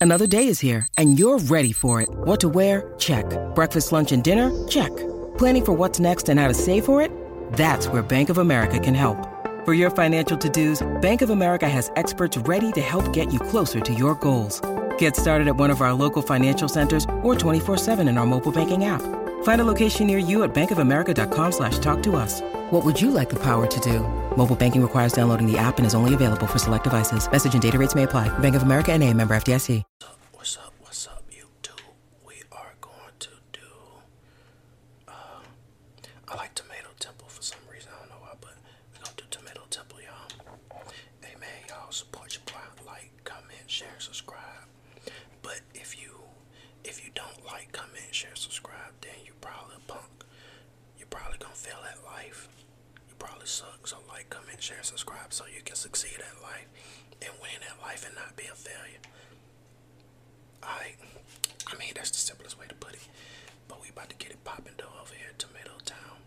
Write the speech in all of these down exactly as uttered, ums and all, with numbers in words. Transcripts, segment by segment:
Another day is here, and you're ready for it. What to wear? Check. Breakfast, lunch, and dinner? Check. Planning for what's next and how to save for it? That's where Bank of America can help. For your financial to-dos, Bank of America has experts ready to help get you closer to your goals. Get started at one of our local financial centers or twenty-four seven in our mobile banking app. Find a location near you at bankofamerica.com slash talk to us. What would you like the power to do? Mobile banking requires downloading the app and is only available for select devices. Message and data rates may apply. Bank of America N A, member F D I C. What's up? What's up, YouTube? We are going to do, uh, I like Tomato Temple for some reason. I don't know why, but we're going to do Tomato Temple, y'all. Hey, man, y'all support your boy. Like, comment, share, subscribe. But if you, if you don't like, comment, share, subscribe, then you probably a punk. You're probably going to fail at life. You probably suck. So like, comment, share, subscribe so you can succeed at life and win at life and not be a failure. Alright, I mean, that's the simplest way to put it. But we about to get it popping though over here at Tomato Town.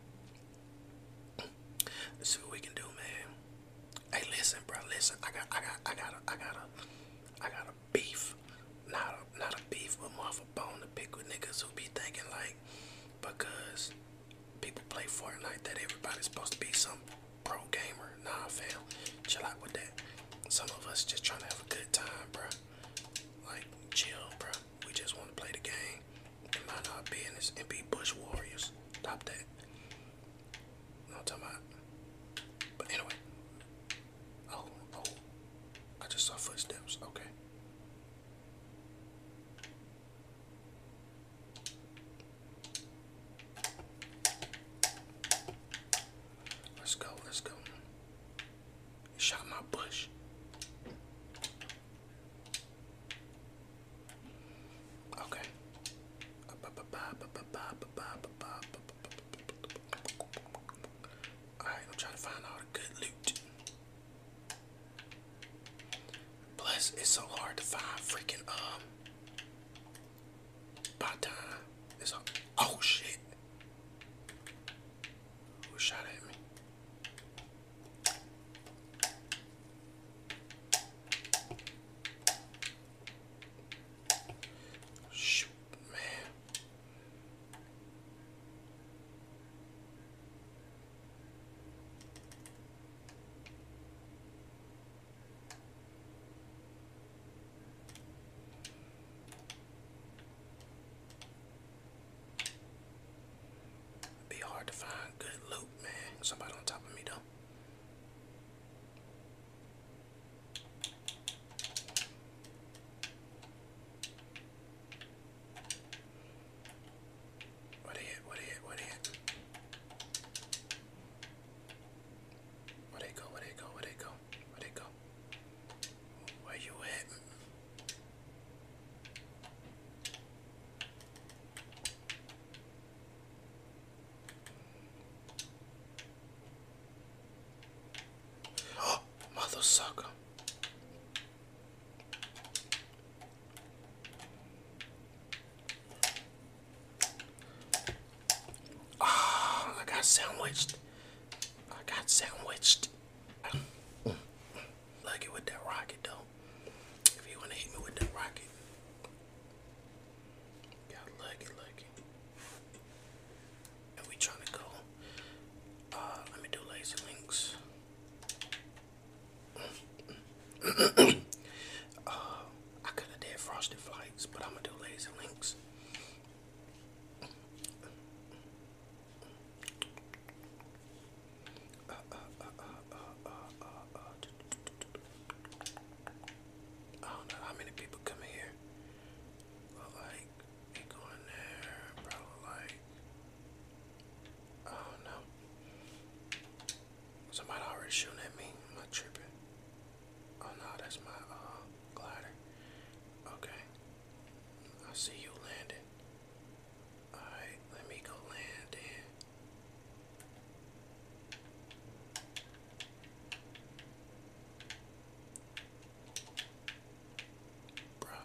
Let's see what we can do, man. Hey, listen, bro, listen. I got, I got, I got, a, I got a, I got a beef. Not a, not a beef, but more of a bone to pick with niggas who be thinking like, because people play Fortnite that everybody's supposed to be some pro gamer. Nah, fam, chill out with that. Some of us just trying to have a good time, bro. Like, chill, bro. We just want to play the game and mind our business and be bush warriors. Stop that. You know what I'm talking about? But anyway. Oh, oh. I just saw footsteps. Okay. Let's go, let's go. Shot my bush. Okay. Alright, I'm trying to find all the good loot. Plus, it's so hard to find freaking, um, Baton. It's a, oh shit. Who shot at me? Shoot, man. Be hard to find good loot, man. Somebody on top of me, though. Where they at? Where they at? Where they at? Where they go? Where they go? Where they go? Where they go? Where you at? Oh, mother sucker. Ah, I got sandwiched. I got sandwiched. Lucky with that rocket, though. If you want to hit me with that rocket. Got lucky, lucky. And we trying to go. Uh, let me do laser links. uh, I could have did frosted flights, but I'm gonna do laser links. Uh, uh, uh, uh, uh, uh, uh, uh. I don't know how many people come here. But like, they go in there, probably like, I don't know. Somebody already shooting at me. Am I tripping? Oh no, that's my uh glider. Okay. I see you landing. Alright, let me go land in. Bro.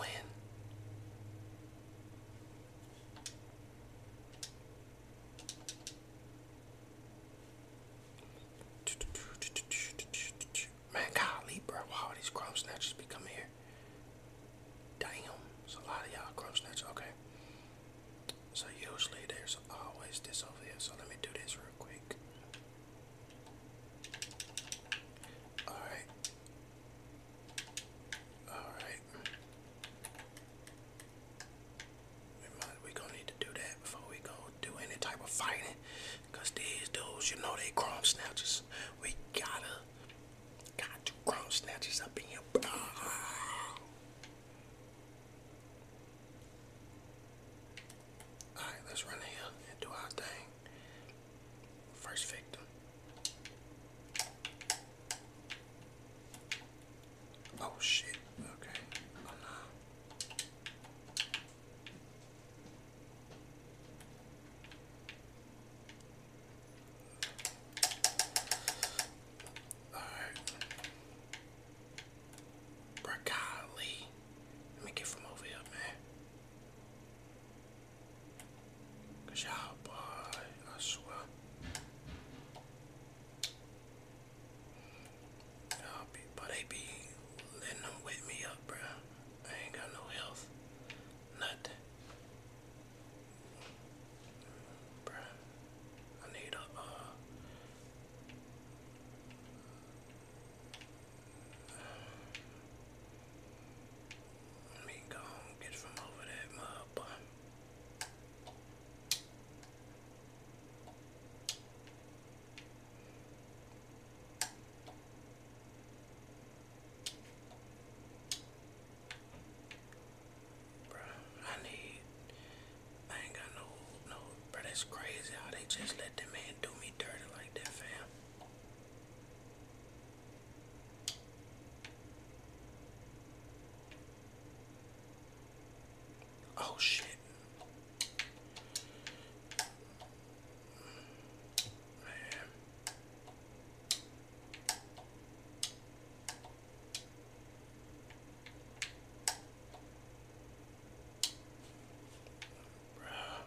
twin. Man, golly, bro, why all these crumb snatchers be coming here? Damn, it's a lot of y'all crumb snatchers. Okay. So usually there's always this over here. So let me do this real quick. Alright. Alright. We might we gonna need to do that before we go do any type of fighting. Cause these dudes, you know they crumb snatchers. We gotta got to crumb snatchers up in here. Alright, let's run here and do our thing. First victim. Oh shit. Okay. Oh no. Alright. Bro, golly. Let me get from over here, man. Cause y'all, boy, I swear. Y'all be, but they be letting them wet me up, bro. I ain't got no health. Nothing. Bro, I need a, uh, let me go and get from over that mud, boy. Bro, I need, I ain't got no, no, bro, that's crazy how they just let that man do me dirty like that, fam. Oh shit. Man. Bruh.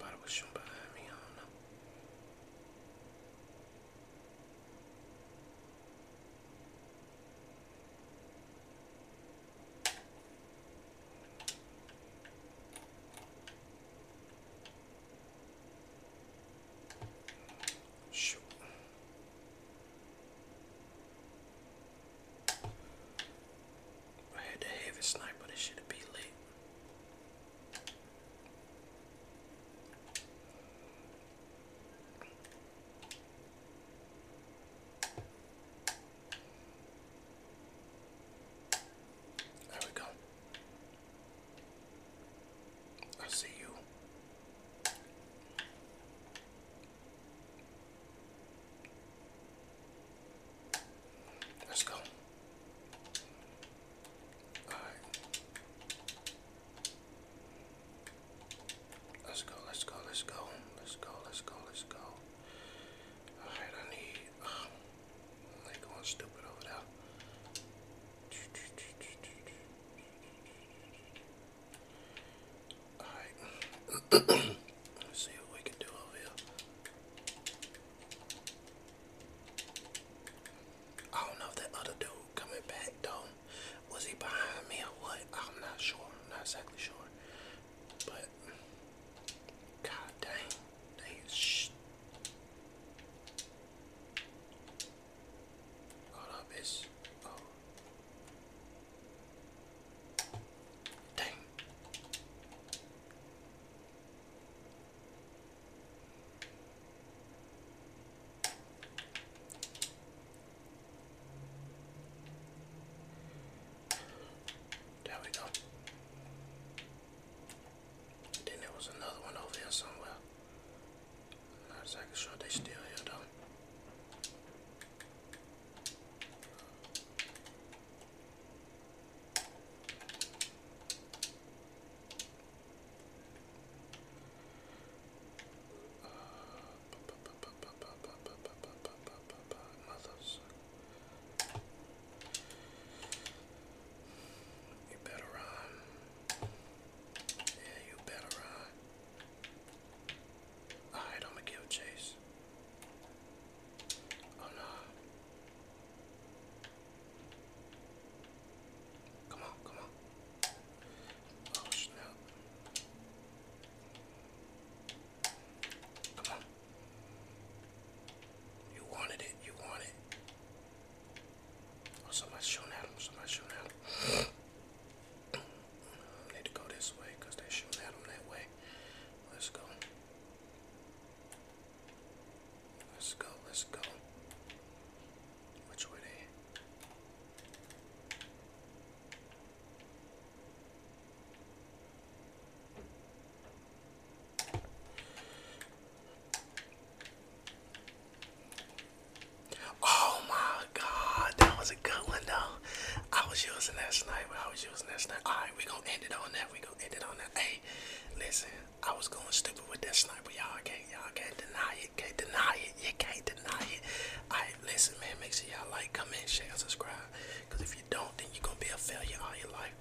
somebody was shooting behind me. I don't know. Shoot. I had the heavy sniper. This should be lit. There we go. I see you. Let's go. Alright. Let's go, let's go, let's go. Let's go, let's go, let's go. Alright, I need um they going stupid over there. Alright. Let's see what we can do over here. I don't know if that other dude coming back though. Was he behind me or what? I'm not sure. I'm not exactly sure. But god dang. They shh. Hold up, it's oh dang. There we go. Then there was another one over here somewhere. Not exactly sure they still here though. Mothers. You better run. Yeah, you better run. Alright, I'm gonna give chase. Oh no. Come on, come on. Oh snap. Come on. You wanted it, you want it. Oh, somebody's shooting at him, somebody's shooting at him. I need to go this way because they're shooting at him that way. Let's go. Let's go, let's go. Which way they? Oh my god, that was a good one though. I was using that sniper, I was using that sniper. Alright, we gonna end it on that, we gonna end it on that. Hey, listen, I was going stupid with that sniper. Y'all can't, y'all can't deny it, can't deny it, you can't deny it. Alright, listen man, make sure y'all like, comment, share, subscribe. Cause if you don't, then you're gonna be a failure all your life.